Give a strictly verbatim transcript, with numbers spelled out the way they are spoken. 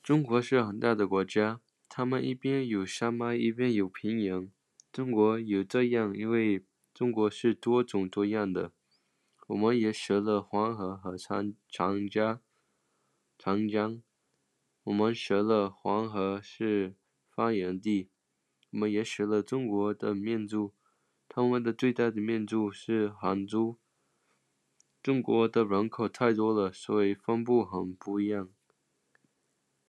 中国是很大的国家，他们一边有山脉，一边有平原。中国有这样，因为中国是多种多样的。我们也学了黄河和长长江，长江。我们学了黄河是发源地，我们也学了中国的民族，他们的最大的民族是汉族。中国的人口太多了，所以分布很不一样。